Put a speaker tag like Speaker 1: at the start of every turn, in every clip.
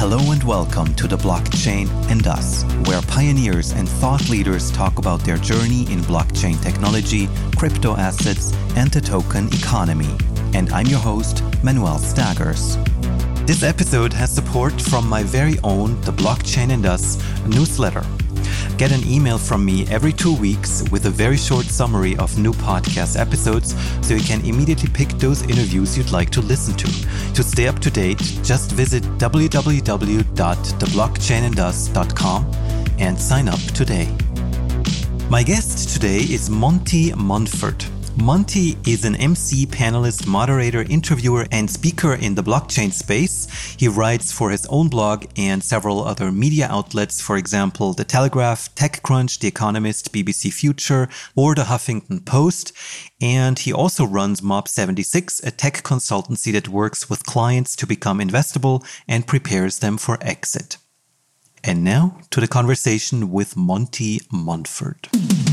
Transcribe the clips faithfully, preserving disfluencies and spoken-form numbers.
Speaker 1: Hello and welcome to The Blockchain and Us, where pioneers and thought leaders talk about their journey in blockchain technology, crypto assets, and the token economy. And I'm your host, Manuel Staggers. This episode has support from my very own The Blockchain and Us newsletter. Get an email from me every two weeks with a very short summary of new podcast episodes so you can immediately pick those interviews you'd like to listen to. To stay up to date, just visit w w w dot the blockchain and us dot com and sign up today. My guest today is Monty Monfort. Monty is an M C, panelist, moderator, interviewer, and speaker in the blockchain space. He writes for his own blog and several other media outlets, for example, The Telegraph, TechCrunch, The Economist, B B C Future, or The Huffington Post. And he also runs Mob seventy-six, a tech consultancy that works with clients to become investable and prepares them for exit. And now to the conversation with Monty Monfort.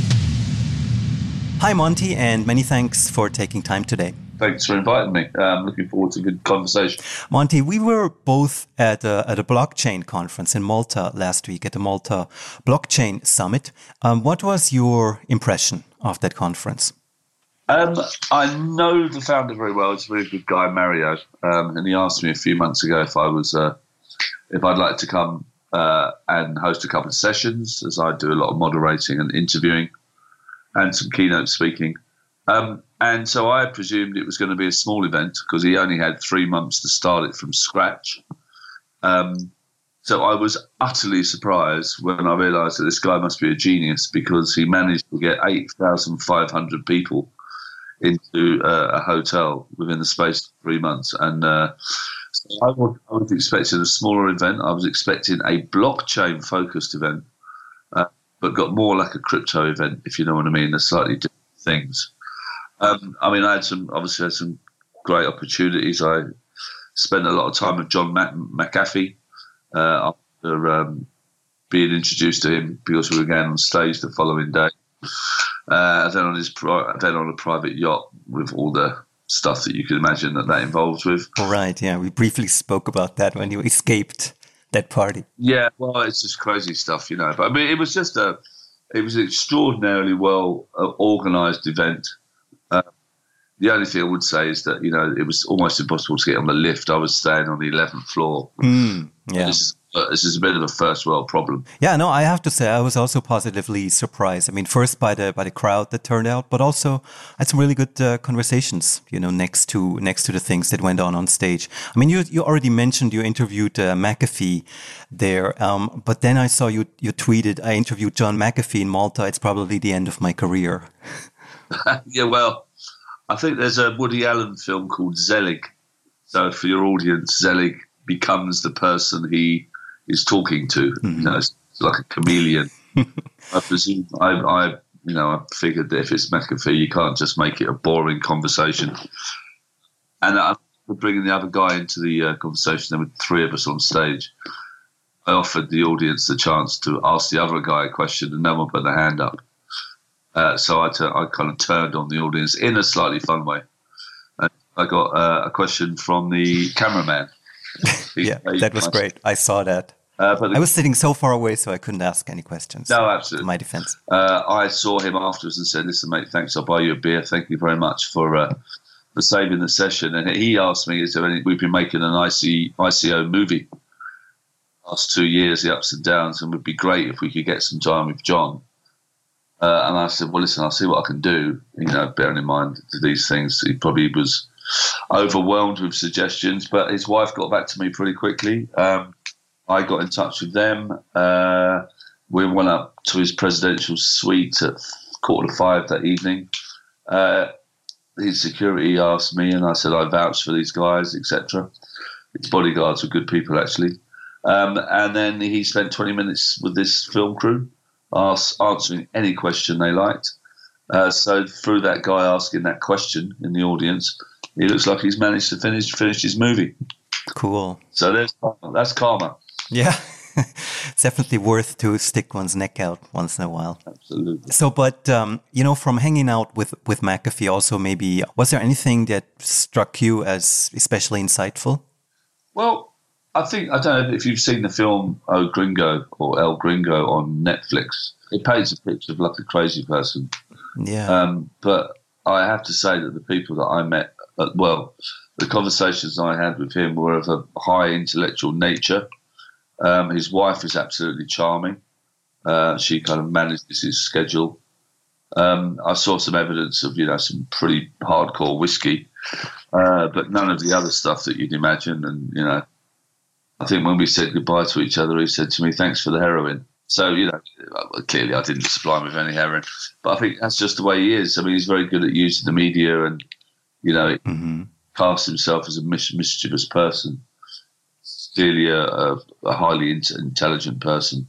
Speaker 1: Hi, Monty, and many thanks for taking time today.
Speaker 2: Thanks for inviting me. I'm looking forward to a good conversation.
Speaker 1: Monty, we were both at a, at a blockchain conference in Malta last week, at the Malta Blockchain Summit. Um, what was your impression of that conference?
Speaker 2: Um, I know the founder very well. He's a very good guy, Mario. Um, and he asked me a few months ago if I was, uh, if I'd like to come uh, and host a couple of sessions, as I do a lot of moderating and interviewing and some keynote speaking. Um, and so I presumed it was going to be a small event because he only had three months to start it from scratch. Um, so I was utterly surprised when I realised that this guy must be a genius because he managed to get eight thousand five hundred people into uh, a hotel within the space of three months. And uh, so I was, I was expecting a smaller event. I was expecting a blockchain-focused event. Uh, but got more like a crypto event, if you know what I mean. They're slightly different things. Um, I mean, I had some, obviously had some great opportunities. I spent a lot of time with John Mac- McAfee uh, after um, being introduced to him because we were going on stage the following day. Uh, then on his, pri- then on a private yacht with all the stuff that you can imagine that that involves with.
Speaker 1: Right, yeah, we briefly spoke about that when you escaped that party.
Speaker 2: Yeah, well, it's just crazy stuff, you know. But I mean, it was just a, it was an extraordinarily well uh, organised event. Uh, the only thing I would say is that, you know, it was almost impossible to get on the lift. I was staying on the eleventh floor.
Speaker 1: Mm, yeah.
Speaker 2: This is, uh, this is a bit of a first world problem.
Speaker 1: Yeah, no, I have to say I was also positively surprised. I mean, first by the by the crowd that turned out, but also I had some really good uh, conversations, you know, next to next to the things that went on on stage. I mean, you you already mentioned you interviewed uh, McAfee there, um, but then I saw you you tweeted, I interviewed John McAfee in Malta. It's probably the end of my career.
Speaker 2: Yeah, well, I think there's a Woody Allen film called Zelig. So for your audience, Zelig becomes the person he is talking to. Mm-hmm. You know, it's like a chameleon. I presume, I, I, you know, I figured that if it's McAfee, you can't just make it a boring conversation. And I, bringing the other guy into the uh, conversation, there were three of us on stage. I offered the audience the chance to ask the other guy a question, and no one put their hand up. Uh, so I, t- I kind of turned on the audience in a slightly fun way. And I got uh, a question from the cameraman.
Speaker 1: Yeah, that was great. I saw that. Uh, but the, I was sitting so far away, so I couldn't ask any questions.
Speaker 2: No, absolutely.
Speaker 1: To my defense.
Speaker 2: Uh, I saw him afterwards and said, listen, mate, thanks. I'll buy you a beer. Thank you very much for uh, for saving the session. And he asked me, is there any, we've been making an I C, I C O movie last two years, the ups and downs, and it would be great if we could get some time with John. Uh, and I said, well, listen, I'll see what I can do. You know, bearing in mind these things, he probably was overwhelmed with suggestions, but his wife got back to me pretty quickly. Um, I got in touch with them. Uh, we went up to his presidential suite at quarter to five that evening. Uh, his security asked me, and I said I vouched for these guys, et cetera. His bodyguards were good people, actually. Um, and then he spent twenty minutes with this film crew, ask, answering any question they liked. Uh, so through that guy asking that question in the audience, he looks like he's managed to finish finish his movie.
Speaker 1: Cool.
Speaker 2: So there's that's karma.
Speaker 1: Yeah. It's definitely worth to stick one's neck out once in a while.
Speaker 2: Absolutely.
Speaker 1: So, but, um, you know, from hanging out with, with McAfee also maybe, was there anything that struck you as especially insightful?
Speaker 2: Well, I think, I don't know if you've seen the film Oh Gringo or El Gringo on Netflix. It paints a picture of like a crazy person.
Speaker 1: Yeah.
Speaker 2: Um, but I have to say that the people that I met, uh, well, the conversations I had with him were of a high intellectual nature. Um, his wife is absolutely charming. Uh, she kind of manages his schedule. Um, I saw some evidence of, you know, some pretty hardcore whiskey, uh, but none of the other stuff that you'd imagine. And, you know, I think when we said goodbye to each other, he said to me, "Thanks for the heroin." So, you know, clearly I didn't supply him with any heroin, but I think that's just the way he is. I mean, he's very good at using the media and, you know, mm-hmm. casts himself as a mis- mischievous person. Clearly a, a, a highly in- intelligent person.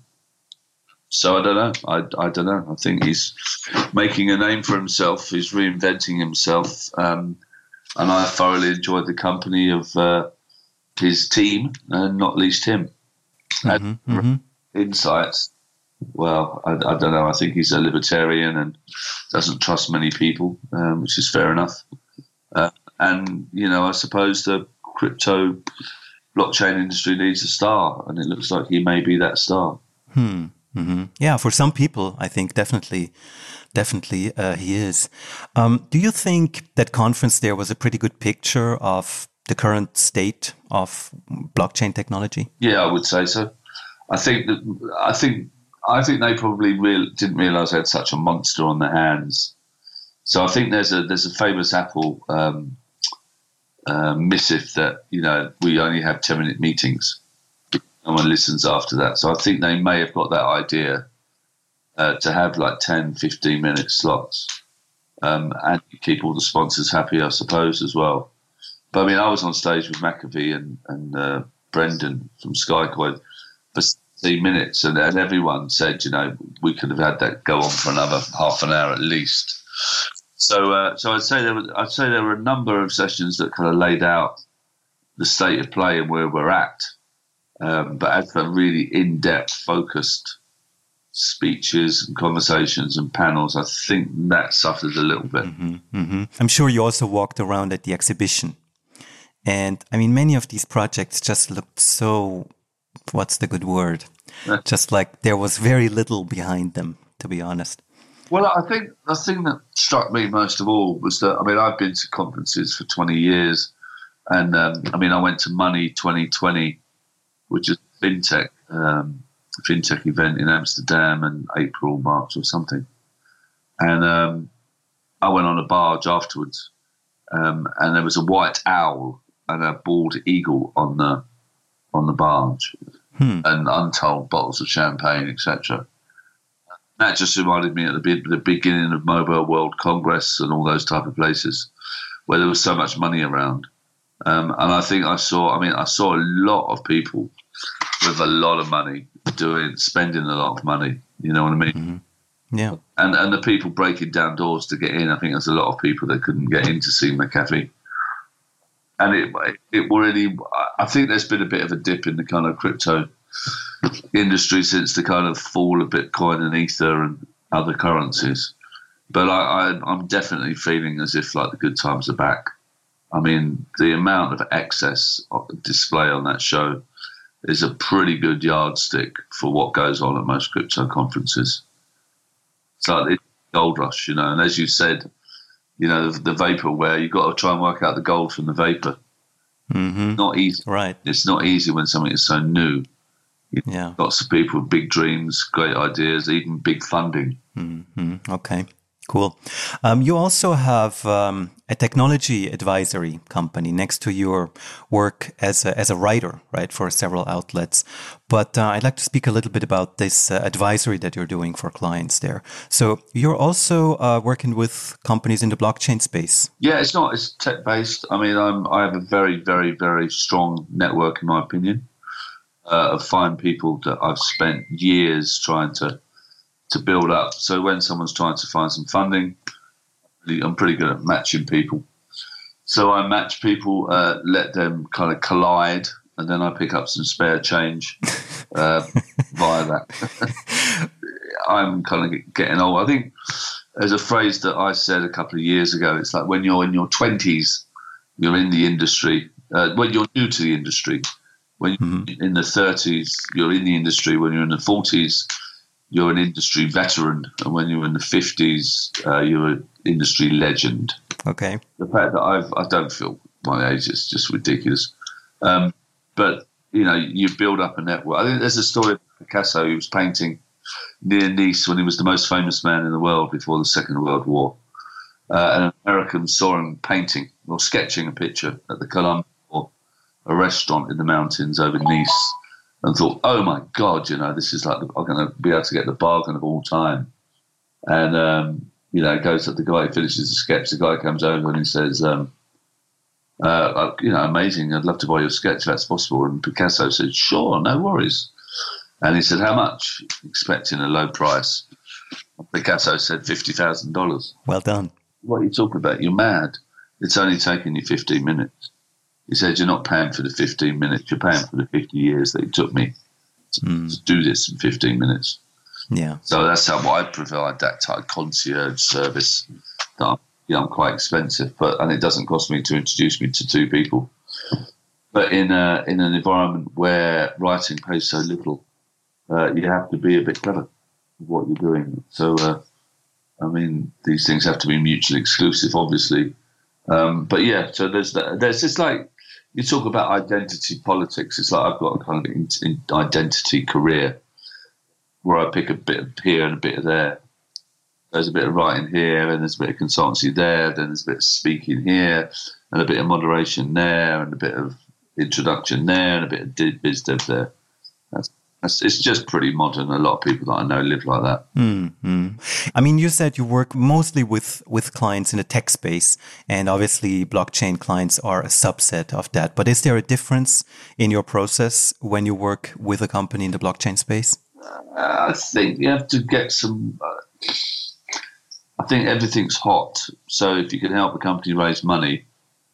Speaker 2: So I don't know. I, I don't know. I think he's making a name for himself. He's reinventing himself. Um, and I thoroughly enjoyed the company of uh, his team, and not least him.
Speaker 1: Mm-hmm, mm-hmm.
Speaker 2: Insights. Well, I, I don't know. I think he's a libertarian and doesn't trust many people, um, which is fair enough. Uh, and, you know, I suppose the crypto blockchain industry needs a star, and it looks like he may be that star.
Speaker 1: Hmm. Mm-hmm. Yeah, for some people, I think definitely, definitely uh, he is. Um, do you think that conference there was a pretty good picture of the current state of blockchain technology?
Speaker 2: Yeah, I would say so. I think that I think I think they probably real, didn't realize they had such a monster on their hands. So I think there's a there's a famous Apple um, uh, missive that, you know, we only have ten minute meetings. No one listens after that. So I think they may have got that idea uh, to have like ten, fifteen minute slots um, and keep all the sponsors happy, I suppose, as well. But I mean, I was on stage with McAfee and, and uh, Brendan from SkyCoin for sixteen minutes, and, and everyone said, you know, we could have had that go on for another half an hour at least. So, uh, so I'd say there were, I'd say there were a number of sessions that kind of laid out the state of play and where we're at. Um, but as for really in-depth, focused speeches and conversations and panels, I think that suffered a little bit.
Speaker 1: Mm-hmm, mm-hmm. I'm sure you also walked around at the exhibition. And I mean, many of these projects just looked so, what's the good word? Just like there was very little behind them, to be honest.
Speaker 2: Well, I think the thing that struck me most of all was that, I mean, I've been to conferences for twenty years. And um, I mean, I went to Money twenty twenty, which is a fintech, um, fintech event in Amsterdam in April, March or something. And um, I went on a barge afterwards, um, and there was a white owl and a bald eagle on the on the barge, hmm. and untold bottles of champagne, et cetera. That just reminded me at the, the beginning of Mobile World Congress and all those type of places where there was so much money around. Um, and I think I saw, I mean, I saw a lot of people with a lot of money doing, spending a lot of money. You know what I mean?
Speaker 1: Mm-hmm. Yeah.
Speaker 2: And and the people breaking down doors to get in. I think there's a lot of people that couldn't get in to see McAfee. And it it really, I think there's been a bit of a dip in the kind of crypto industry since the kind of fall of Bitcoin and Ether and other currencies. But I, I I'm definitely feeling as if like the good times are back. I mean, the amount of excess of display on that show is a pretty good yardstick for what goes on at most crypto conferences. It's like the gold rush, you know, and as you said, you know, the, the vaporware, you've got to try and work out the gold from the vapor.
Speaker 1: Mm-hmm.
Speaker 2: Not easy.
Speaker 1: Right.
Speaker 2: It's not easy when something is so new. You've
Speaker 1: yeah.
Speaker 2: Lots of people with big dreams, great ideas, even big funding.
Speaker 1: Mm-hmm. Okay. Cool. Um, you also have um, a technology advisory company next to your work as a, as a writer, right, for several outlets. But uh, I'd like to speak a little bit about this uh, advisory that you're doing for clients there. So you're also uh, working with companies in the blockchain space.
Speaker 2: Yeah, it's not. It's tech-based. I mean, I'm, I have a very, very, very strong network, in my opinion, uh, of fine people that I've spent years trying to to build up. So when someone's trying to find some funding, I'm pretty good at matching people. So I match people, uh, let them kind of collide, and then I pick up some spare change uh, via that. I'm kind of getting old. I think there's a phrase that I said a couple of years ago. It's like when you're in your twenties, you're in the industry. Uh, when you're new to the industry, When
Speaker 1: Mm-hmm.
Speaker 2: you're in the thirties, you're in the industry. When you're in the forties, you're an industry veteran. And when you're in the fifties, uh, you're an industry legend.
Speaker 1: Okay.
Speaker 2: The fact that I've, I don't feel my age is just ridiculous. Um, but, you know, you build up a network. I think there's a story of Picasso. He was painting near Nice when he was the most famous man in the world before the Second World War. Uh, and an American saw him painting or sketching a picture at the Columbia, or a restaurant in the mountains over Nice, and thought, oh my God, you know, this is like, I'm going to be able to get the bargain of all time. And, um, you know, goes to the guy who finishes the sketch. The guy comes over and he says, um, uh, you know, amazing, I'd love to buy your sketch if that's possible. And Picasso said, sure, no worries. And he said, how much? Expecting a low price. Picasso said fifty thousand dollars.
Speaker 1: Well done.
Speaker 2: What are you talking about? You're mad. It's only taken you fifteen minutes. He said, you're not paying for the fifteen minutes. You're paying for the fifty years that it took me to, mm. to do this in fifteen minutes.
Speaker 1: Yeah.
Speaker 2: So that's how I provide that type of concierge service. That I'm, you know, I'm quite expensive, but and it doesn't cost me to introduce me to two people. But in a, in an environment where writing pays so little, uh, you have to be a bit clever with what you're doing. So, uh, I mean, these things have to be mutually exclusive, obviously. Um, but yeah, so there's that. There's just like, you talk about identity politics. It's like I've got a kind of in, in identity career where I pick a bit of here and a bit of there. There's a bit of writing here, and there's a bit of consultancy there, then there's a bit of speaking here, and a bit of moderation there, and a bit of introduction there, and a bit of biz dev there. That's, that's, it's just pretty modern. A lot of people that I know live like that.
Speaker 1: Mm-hmm. I mean, you said you work mostly with, with clients in the tech space, and obviously blockchain clients are a subset of that. But is there a difference in your process when you work with a company in the blockchain space?
Speaker 2: Uh, I think you have to get some... Uh, I think everything's hot. So if you can help a company raise money,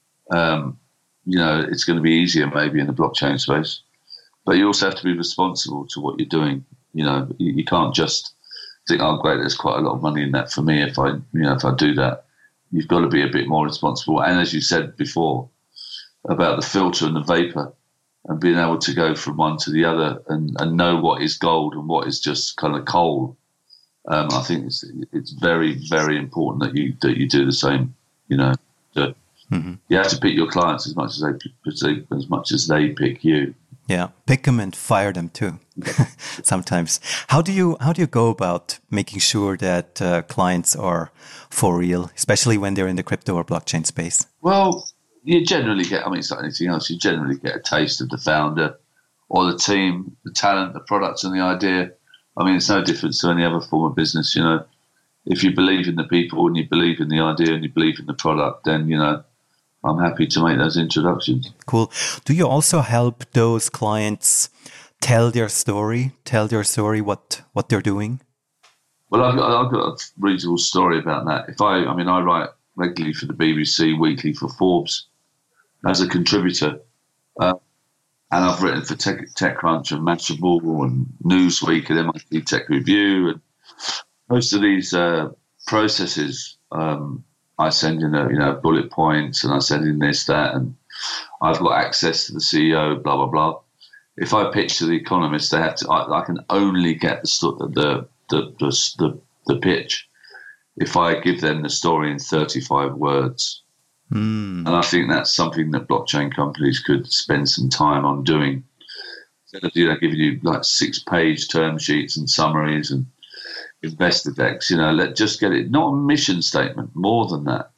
Speaker 2: um, you know, it's going to be easier maybe in the blockchain space. But you also have to be responsible to what you're doing. You know, you, you can't just think, oh, great, there's quite a lot of money in that for me if I, you know, if I do that. You've got to be a bit more responsible. And as you said before, about the filter and the vapor, and being able to go from one to the other and, and know what is gold and what is just kind of coal. Um, I think it's it's very, very important that you that you do the same. You know, that mm-hmm. you have to pick your clients as much as they as much as they pick you.
Speaker 1: Yeah, pick them and fire them too. Sometimes, how do you how do you go about making sure that uh, clients are for real, especially when they're in the crypto or blockchain space?
Speaker 2: Well, you generally get. I mean, it's like anything else. You generally get a taste of the founder or the team, the talent, the products, and the idea. I mean, it's no different to any other form of business, you know. If you believe in the people and you believe in the idea and you believe in the product, then, you know, I'm happy to make those introductions.
Speaker 1: Cool. Do you also help those clients tell their story, tell their story, what, what they're doing?
Speaker 2: Well, I've got, I've got a reasonable story about that. If I, I mean, I write regularly for the B B C, weekly for Forbes as a contributor. Uh, And I've written for Tech, TechCrunch and Mashable and Newsweek and M I T Tech Review. And most of these uh, processes, um, I send in, a, you know, bullet points and I send in this, that, and I've got access to the C E O, blah, blah, blah. If I pitch to the Economist, they have to, I, I can only get the, the, the, the, the, the pitch if I give them the story in thirty-five words. Mm. And I think that's something that blockchain companies could spend some time on doing. Instead of, you know, giving you like six-page term sheets and summaries and investor decks, you know, let just get it, not a mission statement, more than that.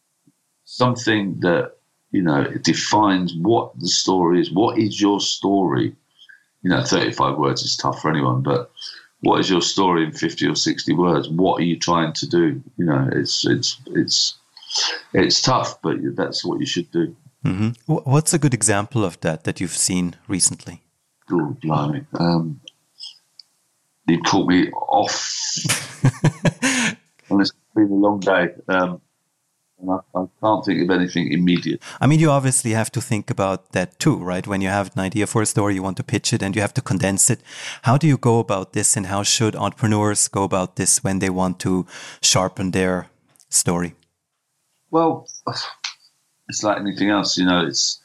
Speaker 2: Something that, you know, it defines what the story is. What is your story? You know, thirty-five words is tough for anyone, but what is your story in fifty or sixty words? What are you trying to do? You know, it's, it's, it's, It's tough, but that's what you should do.
Speaker 1: Mm-hmm. What's a good example of that that you've seen recently?
Speaker 2: Oh, blimey. Um, you caught me off. And it's been a long day. Um, and I, I can't think of anything immediate.
Speaker 1: I mean, you obviously have to think about that too, right? When you have an idea for a story, you want to pitch it and you have to condense it. How do you go about this, and how should entrepreneurs go about this when they want to sharpen their story?
Speaker 2: Well, it's like anything else, you know, it's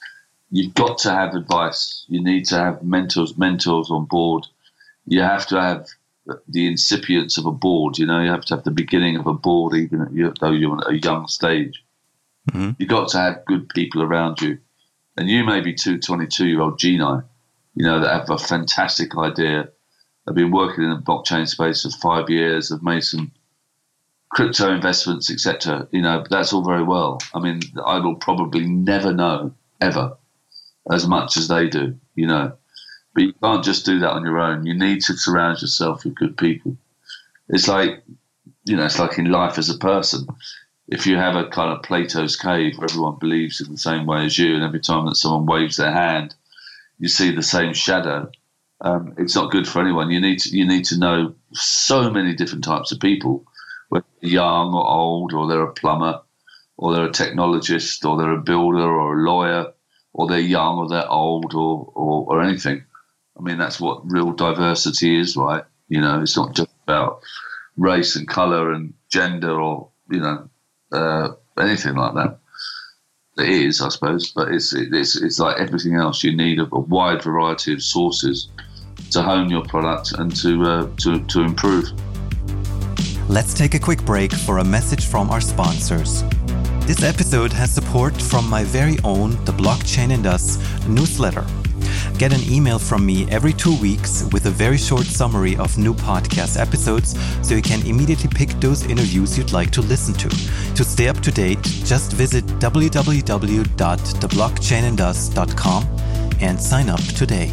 Speaker 2: you've got to have advice. You need to have mentors, mentors on board. You have to have the incipience of a board. You know, you have to have the beginning of a board, even though you're at a young stage. Mm-hmm. You've got to have good people around you. And you may be two twenty-two-year-old genii, you know, that have a fantastic idea. I've been working in the blockchain space for five years. I've made some crypto investments, et cetera. You know, that's all very well. I mean, I will probably never know, ever, as much as they do, you know. But you can't just do that on your own. You need to surround yourself with good people. It's like, you know, it's like in life as a person. If you have a kind of Plato's cave where everyone believes in the same way as you, and every time that someone waves their hand, you see the same shadow, um, it's not good for anyone. You need to, you need to know so many different types of people, whether they're young or old, or they're a plumber, or they're a technologist, or they're a builder or a lawyer, or they're young or they're old, or, or, or anything. I mean, that's what real diversity is, right? You know, it's not just about race and colour and gender or, you know, uh, anything like that. It is, I suppose, but it's it's it's like everything else. You need a, a wide variety of sources to hone your product and to uh, to to improve.
Speaker 1: Let's take a quick break for a message from our sponsors. This episode has support from my very own The Blockchain and Us newsletter. Get an email from me every two weeks with a very short summary of new podcast episodes so you can immediately pick those interviews you'd like to listen to. To stay up to date, just visit w w w dot the blockchain and us dot com and sign up today.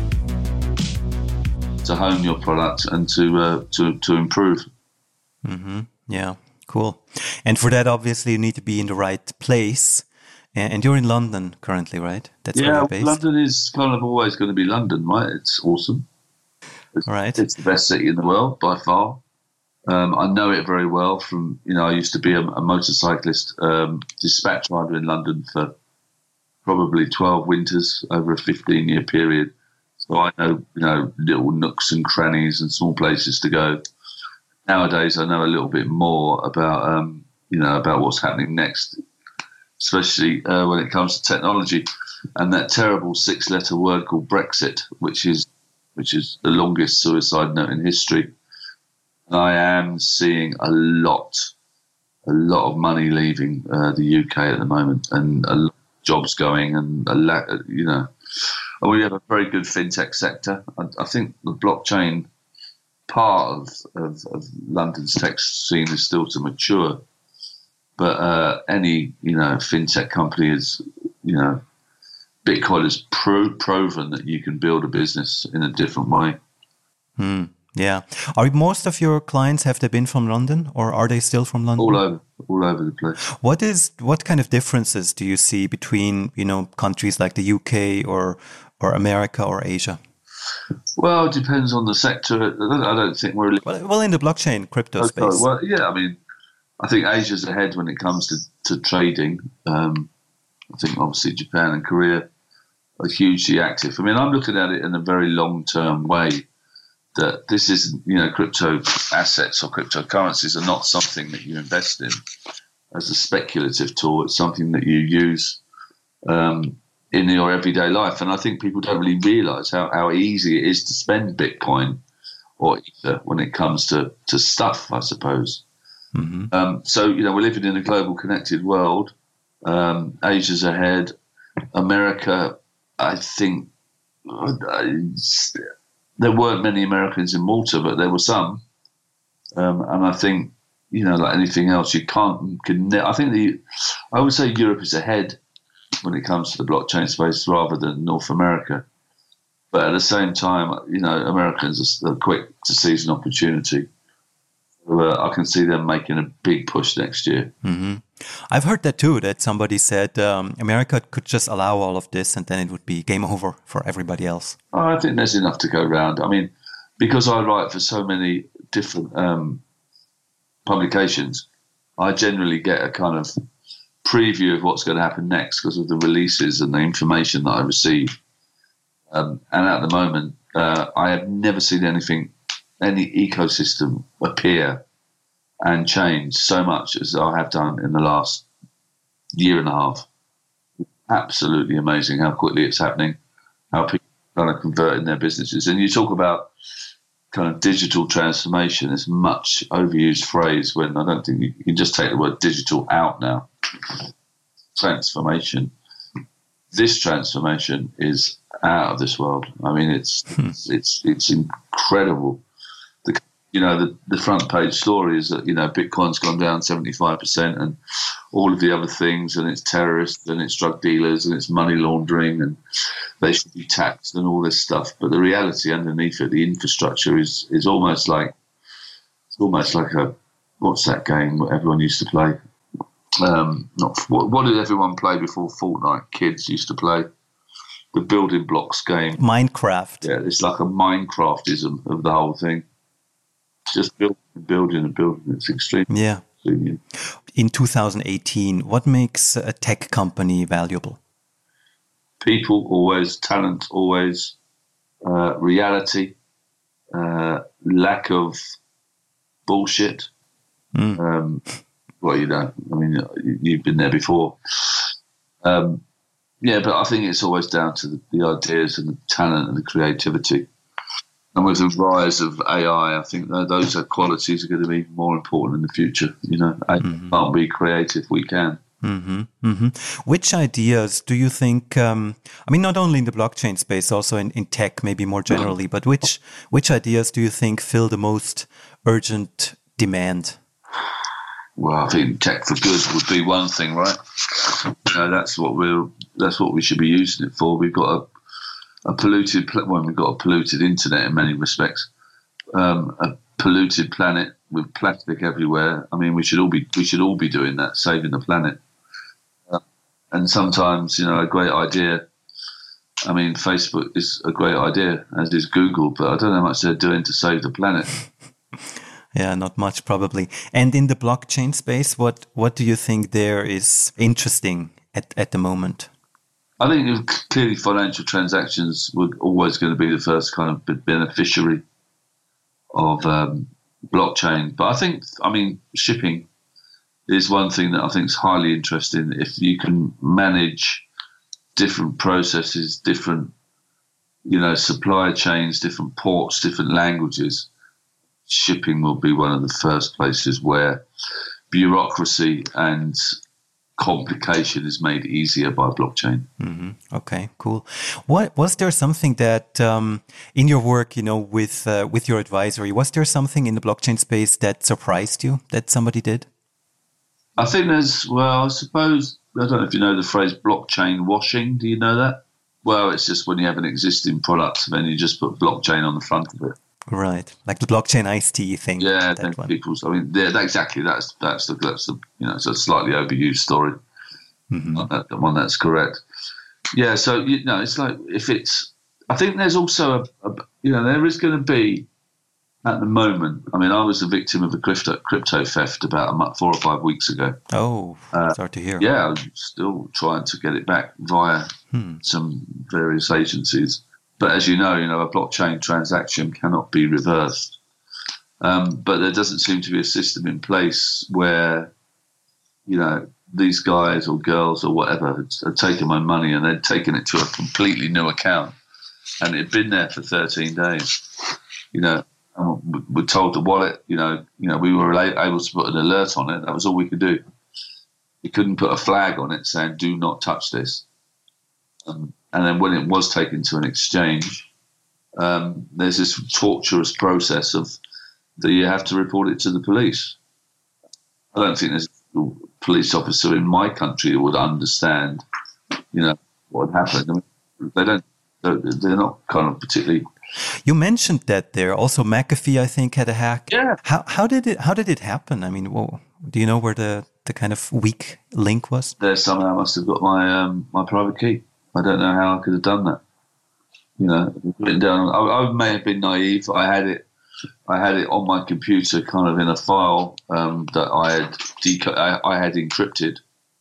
Speaker 2: To hone your product and to uh, to, to improve.
Speaker 1: Mm-hmm. Yeah, cool. And for that, obviously, you need to be in the right place. And you're in London currently, right? That's
Speaker 2: yeah,
Speaker 1: where you're based.
Speaker 2: London is kind of always going to be London, right? It's awesome. It's,
Speaker 1: right.
Speaker 2: It's the best city in the world by far. Um, I know it very well from, you know, I used to be a, a motorcyclist um, dispatch rider in London for probably twelve winters over a fifteen-year period. So I know, you know, little nooks and crannies and small places to go. Nowadays, I know a little bit more about, um, you know, about what's happening next, especially uh, when it comes to technology and that terrible six-letter word called Brexit, which is which is the longest suicide note in history. And I am seeing a lot, a lot of money leaving uh, the U K at the moment, and a lot of jobs going, and a lot, you know, we have a very good fintech sector. I, I think the blockchain part of, of, of London's tech scene is still to mature. But uh, any, you know, fintech company is, you know, Bitcoin has pro- proven that you can build a business in a different way.
Speaker 1: Hmm. Yeah. Are most of your clients, have they been from London, or are they still from London?
Speaker 2: All over, all over the place.
Speaker 1: What is, what kind of differences do you see between, you know, countries like the U K or or America or Asia?
Speaker 2: Well, it depends on the sector. I don't think we're...
Speaker 1: Well, well in the blockchain crypto okay, space.
Speaker 2: Well, yeah, I mean, I think Asia's ahead when it comes to, to trading. Um, I think obviously Japan and Korea are hugely active. I mean, I'm looking at it in a very long-term way, that this is, you know, crypto assets or cryptocurrencies are not something that you invest in as a speculative tool. It's something that you use um, in your everyday life. And I think people don't really realize how, how easy it is to spend Bitcoin or Ether when it comes to, to stuff, I suppose. Mm-hmm. Um, so, you know, we're living in a global connected world. Um, Asia's ahead. America, I think, uh, there weren't many Americans in Malta, but there were some. Um, and I think, you know, like anything else, you can't, can ne- I think the, I would say Europe is ahead when it comes to the blockchain space rather than North America. But at the same time, you know, Americans are quick to seize an opportunity. So, uh, I can see them making a big push next year.
Speaker 1: Mm-hmm. I've heard that too, that somebody said um, America could just allow all of this and then it would be game over for everybody else.
Speaker 2: Oh, I think there's enough to go around. I mean, because I write for so many different um, publications, I generally get a kind of preview of what's going to happen next because of the releases and the information that I receive. Um, and at the moment, uh, I have never seen anything, any ecosystem appear and change so much as I have done in the last year and a half. absolutely amazing how quickly it's happening, how people are kind of converting their businesses. And you talk about kind of digital transformation, it's a much overused phrase when I don't think you, you can just take the word digital out now. Transformation. This transformation is out of this world. I mean, it's hmm. it's, it's it's incredible. The, you know, the, the front page story is that, you know, Bitcoin's gone down seventy-five percent and all of the other things, and it's terrorists and it's drug dealers and it's money laundering and they should be taxed and all this stuff. But the reality underneath it, the infrastructure is is almost like it's almost like a what's that game that everyone used to play? Um, not what, what did everyone play before Fortnite? Kids used to play the building blocks game.
Speaker 1: Minecraft.
Speaker 2: Yeah, it's like a Minecraftism of the whole thing. Just building and building and building. It's extremely.
Speaker 1: Yeah. Extremely. In two thousand eighteen, what makes a tech company valuable?
Speaker 2: People always, talent always, uh, reality, uh, lack of bullshit. Mm. Um, well, you know, I mean, you've been there before. Um, yeah, but I think it's always down to the, the ideas and the talent and the creativity. And with the rise of A I, I think that those are qualities are going to be more important in the future. You know, I mm-hmm. can't be creative, we can.
Speaker 1: Mm-hmm. Mm-hmm. Which ideas do you think, um, I mean, not only in the blockchain space, also in, in tech, maybe more generally, but which which ideas do you think fill the most urgent demand?
Speaker 2: Well, I think tech for good would be one thing, right? You know, that's what we're that's what we should be using it for. We've got a, a polluted well, we've got a polluted internet in many respects, um, a polluted planet with plastic everywhere. I mean, we should all be we should all be doing that, saving the planet. Uh, and sometimes, you know, a great idea. I mean, Facebook is a great idea, as is Google, but I don't know how much they're doing to save the planet.
Speaker 1: Yeah, not much probably. And in the blockchain space, what, what do you think there is interesting at, at the moment?
Speaker 2: I think clearly financial transactions were always going to be the first kind of beneficiary of um, blockchain. But I think, I mean, shipping is one thing that I think is highly interesting. If you can manage different processes, different, you know, supply chains, different ports, different languages, shipping will be one of the first places where bureaucracy and complication is made easier by blockchain.
Speaker 1: Mm-hmm. Okay, cool. What was there something that um, in your work, you know, with uh, with your advisory, was there something in the blockchain space that surprised you that somebody did?
Speaker 2: I think there's, well, I suppose, I don't know if you know the phrase blockchain washing. Do you know that? Well, it's just when you have an existing product and then you just put blockchain on the front of it.
Speaker 1: Right, like the blockchain iced tea thing.
Speaker 2: Yeah, that one. People's. I mean, yeah, that, exactly. That's that's the that's the you know, it's a slightly overused story. Mm-hmm. Not that, the one that's correct. Yeah, so you know, it's like if it's. I think there's also a, a you know, there is going to be at the moment. I mean, I was a victim of a crypto crypto theft about a month, four or five weeks ago.
Speaker 1: Oh, uh, sorry to hear.
Speaker 2: Yeah, I'm still trying to get it back via hmm. some various agencies. But as you know, you know, a blockchain transaction cannot be reversed. Um, but there doesn't seem to be a system in place where, you know, these guys or girls or whatever had taken my money and they'd taken it to a completely new account, and it had been there for thirteen days. You know, and we're told the wallet. You know, you know, we were able to put an alert on it. That was all we could do. We couldn't put a flag on it saying "Do not touch this." Um, And then when it was taken to an exchange, um, there's this torturous process of that you have to report it to the police. I don't think there's a police officer in my country who would understand, you know, what happened. I mean, they don't. They're not kind of particularly.
Speaker 1: You mentioned that there. Also, McAfee, I think, had a hack.
Speaker 2: Yeah.
Speaker 1: How how did it how did it happen? I mean, well, do you know where the, the kind of weak link was?
Speaker 2: There somehow must have got my um, my private key. I don't know how I could have done that. You know, written down. I, I may have been naive. I had it. I had it on my computer, kind of in a file um, that I had deco- I, I had encrypted.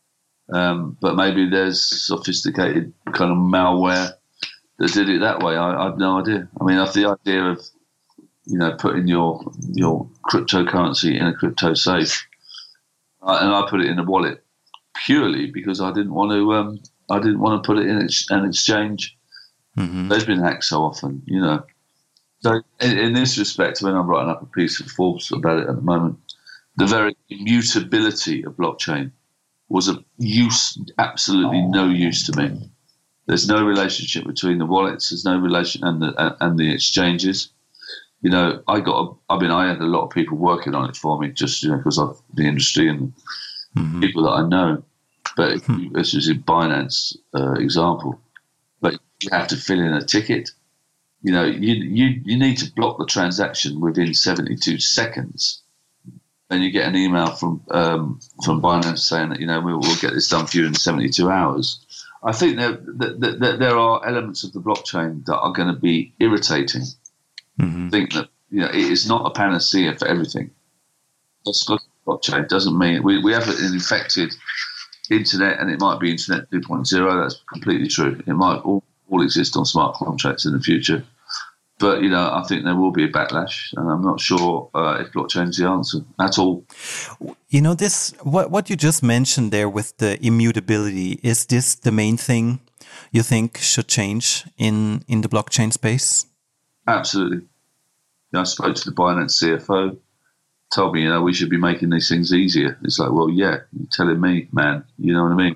Speaker 2: Um, but maybe there's sophisticated kind of malware that did it that way. I, I have no idea. I mean, the idea of, you know, putting your your cryptocurrency in a crypto safe, uh, and I put it in a wallet purely because I didn't want to. Um, I didn't want to put it in ex- an exchange. Mm-hmm. They've been hacked so often, you know. So in, in this respect, when I'm writing up a piece for Forbes about it at the moment, the very immutability of blockchain was of use, absolutely no use to me. There's no relationship between the wallets. There's no relation and the and the exchanges. You know, I got. A, I mean, I had a lot of people working on it for me, just you know, because of the industry and mm-hmm. people that I know. But mm-hmm. this is a Binance uh, example. But you have to fill in a ticket. You know, you you you need to block the transaction within seventy-two seconds. And you get an email from um, from Binance saying that, you know, we'll, we'll get this done for you in seventy-two hours. I think there, that, that there are elements of the blockchain that are going to be irritating. Mm-hmm. I think that, you know, it is not a panacea for everything. Just because blockchain doesn't mean we, we have an infected internet, and it might be Internet two point oh. That's completely true. It might all, all exist on smart contracts in the future. But, you know, I think there will be a backlash, and I'm not sure uh, if blockchain is the answer at all.
Speaker 1: You know, this what what you just mentioned there with the immutability, is this the main thing you think should change in, in the blockchain space?
Speaker 2: Absolutely. You know, I spoke to the Binance C F O, told me, you know, we should be making these things easier. It's like, well, yeah, you're telling me, man. You know what I mean?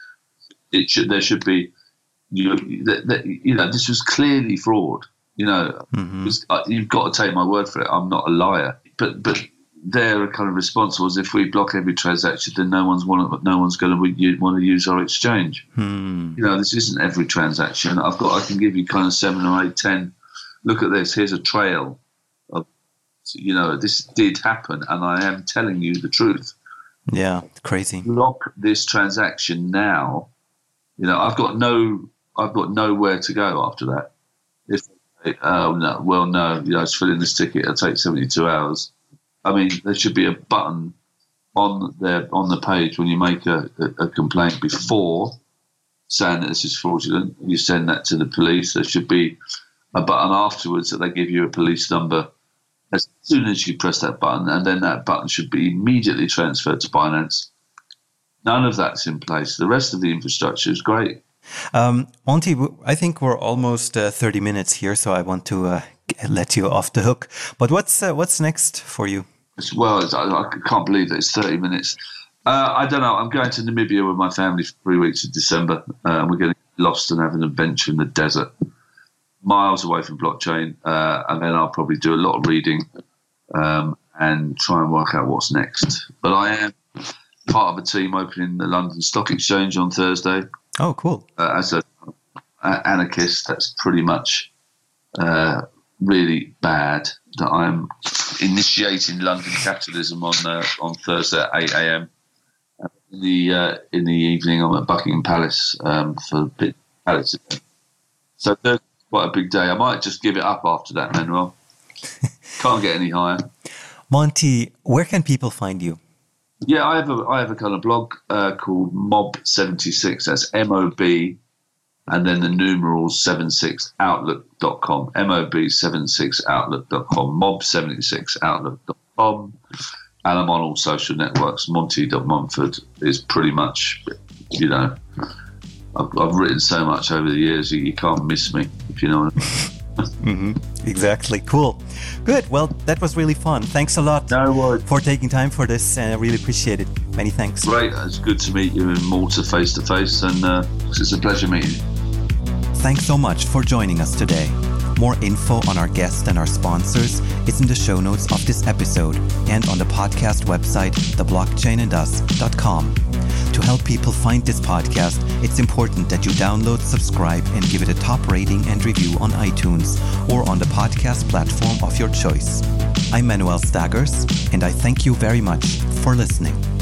Speaker 2: It should. There should be, you, that, that, you know, this was clearly fraud. You know, mm-hmm. you've got to take my word for it. I'm not a liar, but but their kind of response was, if we block every transaction, then no one's want no one's going to want to use our exchange. Hmm. You know, this isn't every transaction. I've got I can give you kind of seven or eight, ten. Look at this. Here's a trail of, you know, this did happen, and I am telling you the truth.
Speaker 1: Yeah, crazy.
Speaker 2: Block this transaction now. You know, I've got no, I've got nowhere to go after that. If Oh no! Well, no. You know, it's filling this ticket. It'll take seventy-two hours. I mean, there should be a button on there on the page when you make a, a, a complaint before saying that this is fraudulent. You send that to the police. There should be a button afterwards that they give you a police number as soon as you press that button, and then that button should be immediately transferred to Binance. None of that's in place. The rest of the infrastructure is great.
Speaker 1: Um, Monty, I think we're almost uh, thirty minutes here, so I want to uh, let you off the hook. But what's uh, what's next for you?
Speaker 2: Well, it's, I, I can't believe that it's thirty minutes. Uh, I don't know. I'm going to Namibia with my family for three weeks in December. Uh, we're getting lost and have an adventure in the desert, miles away from blockchain. Uh, and then I'll probably do a lot of reading um, and try and work out what's next. But I am part of a team opening the London Stock Exchange on Thursday.
Speaker 1: Oh, cool.
Speaker 2: Uh, as an anarchist, that's pretty much uh, really bad that I'm initiating London capitalism on uh, on Thursday at eight a.m. In the, uh, in the evening, I'm at Buckingham Palace um, for a bit Palace event. So Thursday's quite a big day. I might just give it up after that, Manuel. Can't get any higher.
Speaker 1: Monty, where can people find you?
Speaker 2: Yeah, I have a I have a kind of blog uh, called Mob seventy-six. That's M O B, and then the numerals seventy-six outlook dot com. M O B seventy-six outlook dot com. Mob seventy-six outlook dot com. And I'm on all social networks. Monty dot Mumford is pretty much, you know, I've, I've written so much over the years, you, you can't miss me, if you know what I mean.
Speaker 1: Mm-hmm. Exactly. Cool. Good. Well, that was really fun. Thanks a lot
Speaker 2: no worries.
Speaker 1: for taking time for this. I uh, really appreciate it. Many thanks.
Speaker 2: Great. It's good to meet you in Malta face to face, and uh, it's a pleasure meeting you.
Speaker 1: Thanks so much for joining us today. More info on our guests and our sponsors is in the show notes of this episode and on the podcast website, the blockchain and us dot com. To help people find this podcast, it's important that you download, subscribe, and give it a top rating and review on iTunes or on the podcast platform of your choice. I'm Manuel Staggers, and I thank you very much for listening.